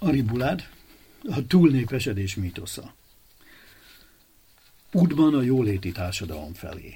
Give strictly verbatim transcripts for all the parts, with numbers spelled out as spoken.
Aribulád, a túlnépesedés mítosza. Útban a jóléti társadalom felé.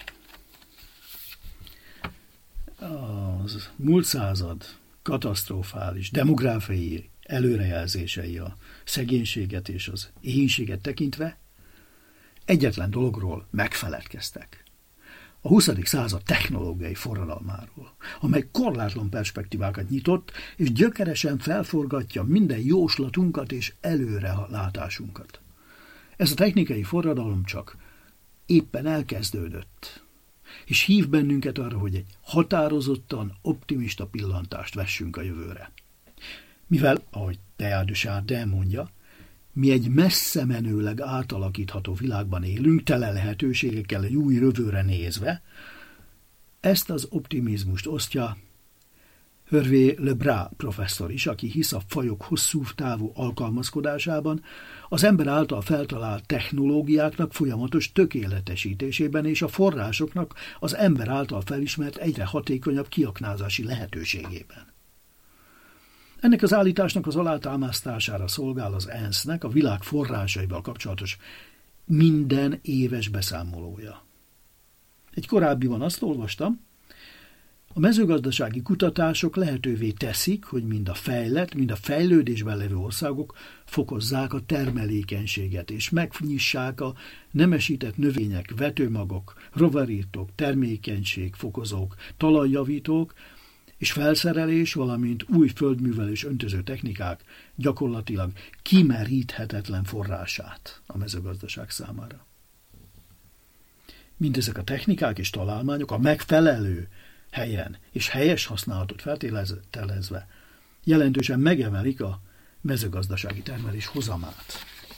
Az múlt század katasztrofális demográfiai előrejelzései a szegénységet és az éhínséget tekintve egyetlen dologról megfeledkeztek. A huszadik század technológiai forradalmáról, amely korlátlan perspektívákat nyitott, és gyökeresen felforgatja minden jóslatunkat és előrelátásunkat. Ez a technikai forradalom csak éppen elkezdődött, és hív bennünket arra, hogy egy határozottan optimista pillantást vessünk a jövőre. Mivel, ahogy Teilhard de Chardin mondja, mi egy messze menőleg átalakítható világban élünk, tele lehetőségekkel egy új jövőre nézve, ezt az optimizmust osztja Hervé Lebras professzor is, aki hisz a fajok hosszú távú alkalmazkodásában, az ember által feltalált technológiáknak folyamatos tökéletesítésében és a forrásoknak az ember által felismert egyre hatékonyabb kiaknázási lehetőségében. Ennek az állításnak az alátámasztására szolgál az é en es zé-nek a világ forrásaival kapcsolatos minden éves beszámolója. Egy korábbiban azt olvastam, a mezőgazdasági kutatások lehetővé teszik, hogy mind a fejlett, mind a fejlődésben levő országok fokozzák a termelékenységet, és megnyissák a nemesített növények, vetőmagok, rovarírtók, termékenységfokozók, talajjavítók, és felszerelés, valamint új földművelés öntöző technikák gyakorlatilag kimeríthetetlen forrását a mezőgazdaság számára. Mindezek a technikák és találmányok a megfelelő helyen és helyes használatot feltételezve jelentősen megemelik a mezőgazdasági termelés hozamát.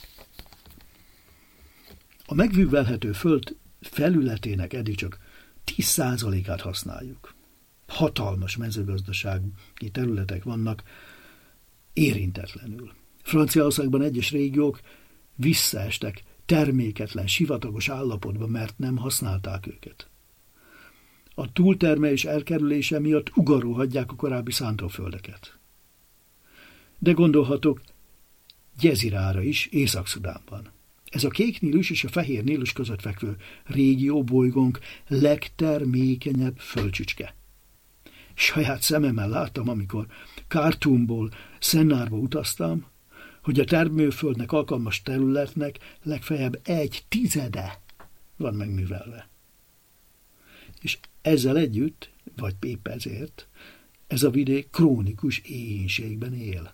A megművelhető föld felületének eddig csak tíz százalékát használjuk. Hatalmas mezőgazdasági területek vannak érintetlenül. Franciaországban egyes régiók visszaestek terméketlen, sivatagos állapotba, mert nem használták őket. A túltermelés elkerülése miatt ugaró hagyják a korábbi szántóföldeket. De gondolhatok Gyezirára is, Észak-Szudánban. Ez a Kék Nílus és a Fehér Nílus között fekvő régió bolygónk legtermékenyebb földcsücske. Saját szememmel láttam, amikor Khartoumból Szennárba utaztam, hogy a termőföldnek alkalmas területnek legfeljebb egy tizede van megművelve. És ezzel együtt, vagy épp ezért, ez a vidék krónikus éhínségben él.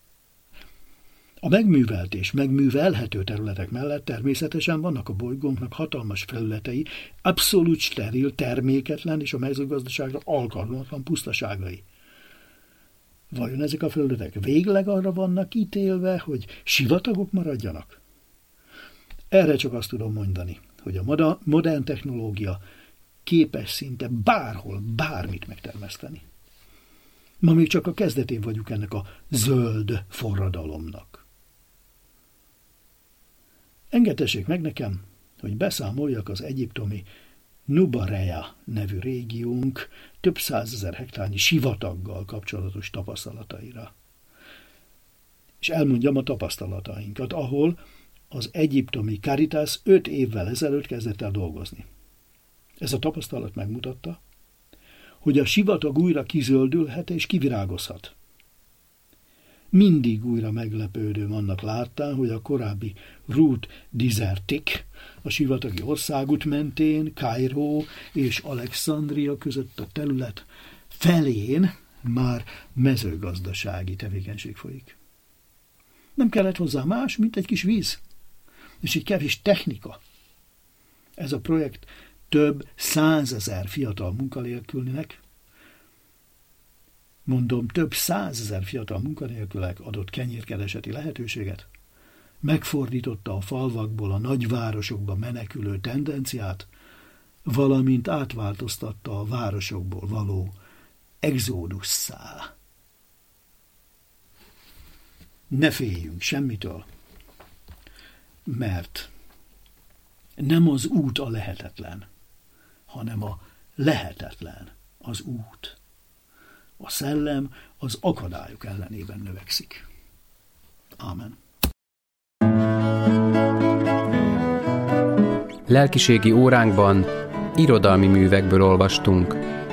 A megművelt és megművelhető területek mellett természetesen vannak a bolygónknak hatalmas felületei, abszolút steril, terméketlen és a mezőgazdaságra alkalmatlan pusztaságai. Vajon ezek a felületek végleg arra vannak ítélve, hogy sivatagok maradjanak? Erre csak azt tudom mondani, hogy a modern technológia képes szinte bárhol bármit megtermeszteni. Ma még csak a kezdetén vagyunk ennek a zöld forradalomnak. Engedtessék meg nekem, hogy beszámoljak az egyiptomi Nubareya nevű régiónk több százezer hektárnyi sivataggal kapcsolatos tapasztalataira. És elmondjam a tapasztalatainkat, ahol az egyiptomi Caritas öt évvel ezelőtt kezdett el dolgozni. Ez a tapasztalat megmutatta, hogy a sivatag újra kizöldülhet és kivirágozhat. Mindig újra meglepődöm annak láttán, hogy a korábbi Route Desertique, a sivatagi országút mentén, Kairó és Alexandria között a terület felén már mezőgazdasági tevékenység folyik. Nem kellett hozzá más, mint egy kis víz, és egy kevés technika. Ez a projekt több százezer fiatal munkanélkülinek, mondom, több százezer fiatal munkanélkülnek adott kenyérkereseti lehetőséget, megfordította a falvakból a nagyvárosokba menekülő tendenciát, valamint átváltoztatta a városokból való exódusszá. Ne féljünk semmitől, mert nem az út a lehetetlen, hanem a lehetetlen az út. A szellem az akadályok ellenében növekszik. Ámen. Lelkiségi óránkban irodalmi művekből olvastunk.